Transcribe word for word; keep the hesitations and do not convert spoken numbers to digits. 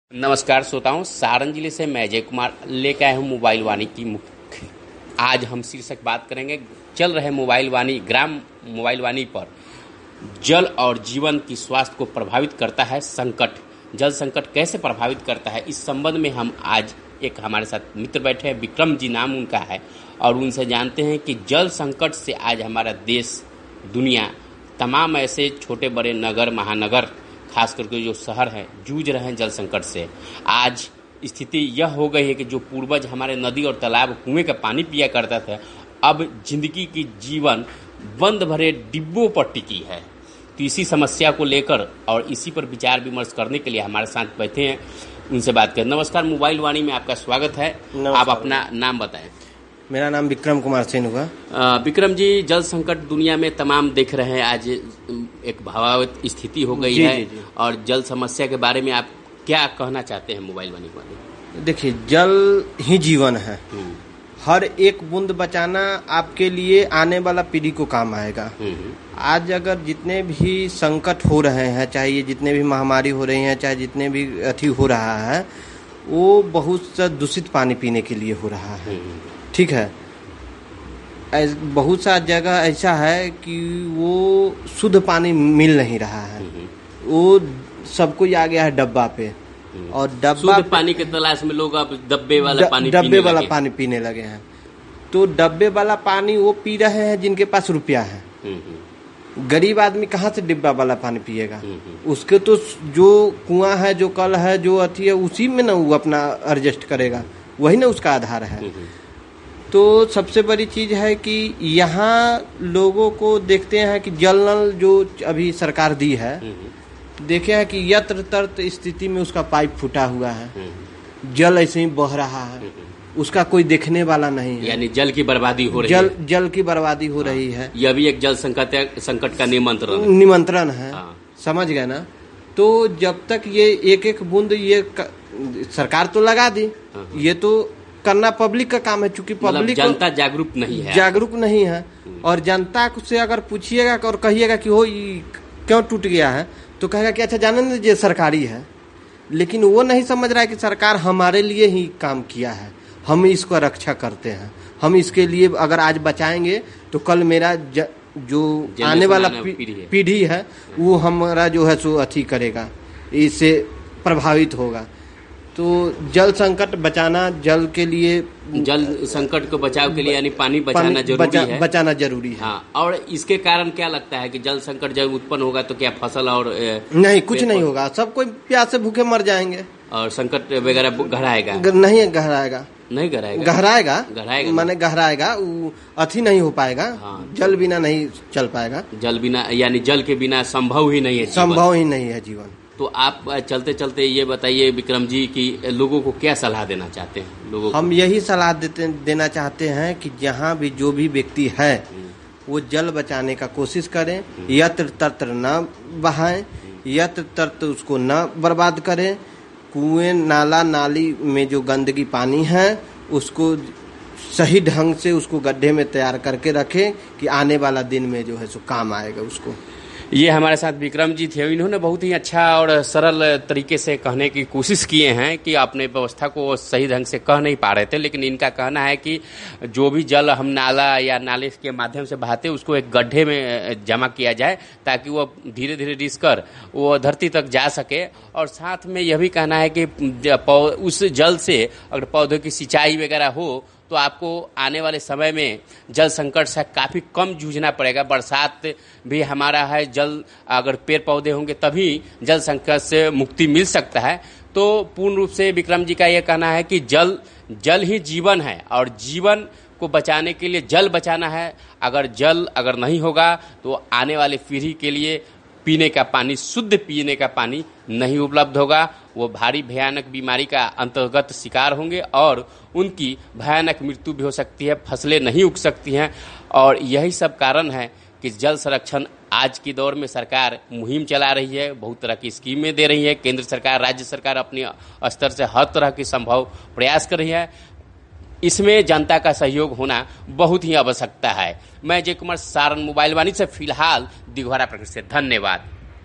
नमस्कार श्रोताओं, सारण जिले से मैं अजय कुमार लेकर आया हूँ मोबाइल वाणी की मुख्य। आज हम शीर्षक बात करेंगे चल रहे मोबाइल वाणी ग्राम मोबाइल वाणी पर जल और जीवन की स्वास्थ्य को प्रभावित करता है संकट। जल संकट कैसे प्रभावित करता है, इस संबंध में हम आज एक हमारे साथ मित्र बैठे हैं, विक्रम जी नाम उनका है, और उनसे जानते हैं कि जल संकट से आज हमारा देश, दुनिया, तमाम ऐसे छोटे बड़े नगर महानगर खास करके जो शहर हैं जूझ रहे हैं जल संकट से। आज स्थिति यह हो गई है कि जो पूर्वज हमारे नदी और तालाब कुएं का पानी पिया करता था, अब जिंदगी की जीवन बंद भरे डिब्बों पर टिकी है। तो इसी समस्या को लेकर और इसी पर विचार विमर्श करने के लिए हमारे साथ बैठे हैं, उनसे बात करें। नमस्कार, मोबाइल वाणी में आपका स्वागत है। आप अपना नाम बताएं। मेरा नाम विक्रम कुमार सिंह हुआ। विक्रम जी, जल संकट दुनिया में तमाम देख रहे हैं, आज एक भावावत स्थिति हो गई जी, है। जी, जी। और जल समस्या के बारे में आप क्या कहना चाहते हैं मोबाइल वाणी वाले? देखिए, जल ही जीवन है। हर एक बूंद बचाना आपके लिए आने वाला पीढ़ी को काम आएगा। आज अगर जितने भी संकट हो रहे हैं, चाहे ये जितने भी महामारी हो रही हैं, चाहे जितने भी अथी हो रहा है, वो बहुत सा दूषित पानी पीने के लिए हो रहा है। ठीक है, बहुत सा जगह ऐसा है कि वो शुद्ध पानी मिल नहीं रहा है, वो सबको आ गया है डब्बा पे, और डब्बा शुद्ध पानी के तलाश में लोग अब डब्बे वाला पानी डब्बे वाला पानी पीने लगे हैं। तो डब्बे वाला पानी वो पी रहे हैं जिनके पास रुपया है। गरीब आदमी कहाँ से डिब्बा वाला पानी पिएगा? उसके तो जो कुआं है, जो कल है, जो अथी है, उसी में ना वो अपना एडजस्ट करेगा, वही ना उसका आधार है। तो सबसे बड़ी चीज है कि यहाँ लोगों को देखते हैं कि जल नल जो अभी सरकार दी है, देखे हैं कि यत्र तत्र स्थिति में उसका पाइप फूटा हुआ है, जल ऐसे ही बह रहा है, उसका कोई देखने वाला नहीं है। यानी जल की बर्बादी हो रही जल है। जल की बर्बादी हो रही है। यह भी एक जल संकट संकट का निमंत्रण निमंत्रण है। हाँ। समझ गए ना? तो जब तक ये एक एक बूंद ये क... सरकार तो लगा दी, ये तो करना पब्लिक का काम है, चूंकि पब्लिक जनता जागरूक नहीं है जागरूक नहीं है और जनता से अगर पूछिएगा और कहिएगा कि हो क्यों टूट गया है, तो कहेगा कि अच्छा जाने दीजिए, सरकारी है। लेकिन वो नहीं समझ रहा है कि सरकार हमारे लिए ही काम किया है, हम इसको रक्षा करते हैं, हम इसके लिए अगर आज बचाएंगे तो कल मेरा ज, जो आने वाला पीढ़ी है वो हमारा जो है सो अथी करेगा, इससे प्रभावित होगा। तो जल संकट बचाना, जल के लिए जल संकट को बचाव के लिए यानी पानी बचाना जरूरी बचा, है बचाना जरूरी है। हाँ, और इसके कारण क्या लगता है कि जल संकट जब उत्पन्न होगा तो क्या फसल और नहीं, कुछ नहीं होगा, सब कोई प्यास से भूखे मर जाएंगे और संकट वगैरह गहराएगा? नहीं गहराएगा, नहीं गहराएगा, गहराएगा गहराएगा माने गहराएगा, वो अथी नहीं हो पाएगा। हाँ, जल बिना नहीं चल पाएगा। जल बिना यानी जल के बिना संभव ही नहीं है, संभव ही नहीं है जीवन। तो आप चलते चलते ये बताइए विक्रम जी कि लोगों को क्या सलाह देना चाहते हैं? लोगों हम यही सलाह देते देना चाहते हैं कि जहाँ भी जो भी व्यक्ति है वो जल बचाने का कोशिश करें, यत्र तत्र न बहाएं, यत्र तत्र उसको न बर्बाद करें। कुएं नाला नाली में जो गंदगी पानी है उसको सही ढंग से उसको गड्ढे में तैयार करके रखें कि आने वाला दिन में जो है सो काम आएगा उसको। ये हमारे साथ विक्रम जी थे, इन्होंने बहुत ही अच्छा और सरल तरीके से कहने की कोशिश किए हैं कि अपने व्यवस्था को सही ढंग से कह नहीं पा रहे थे, लेकिन इनका कहना है कि जो भी जल हम नाला या नाले के माध्यम से बहाते उसको एक गड्ढे में जमा किया जाए ताकि वो धीरे धीरे रिस कर वो धरती तक जा सके। और साथ में यह भी कहना है कि उस जल से अगर पौधों की सिंचाई वगैरह हो तो आपको आने वाले समय में जल संकट से काफ़ी कम जूझना पड़ेगा। बरसात भी हमारा है, जल अगर पेड़ पौधे होंगे तभी जल संकट से मुक्ति मिल सकता है। तो पूर्ण रूप से विक्रम जी का यह कहना है कि जल जल ही जीवन है और जीवन को बचाने के लिए जल बचाना है। अगर जल अगर नहीं होगा तो आने वाली पीढ़ी के लिए पीने का पानी, शुद्ध पीने का पानी नहीं उपलब्ध होगा। वो भारी भयानक बीमारी का अंतर्गत शिकार होंगे और उनकी भयानक मृत्यु भी हो सकती है, फसलें नहीं उग सकती हैं। और यही सब कारण है कि जल संरक्षण आज की दौर में सरकार मुहिम चला रही है, बहुत तरह की स्कीमें दे रही है। केंद्र सरकार, राज्य सरकार अपने स्तर से हर तरह की संभव प्रयास कर रही है। इसमें जनता का सहयोग होना बहुत ही आवश्यकता है। मैं अजय कुमार, सारण मोबाइल वाणी से फिलहाल दिघवारा प्रखंड से, धन्यवाद।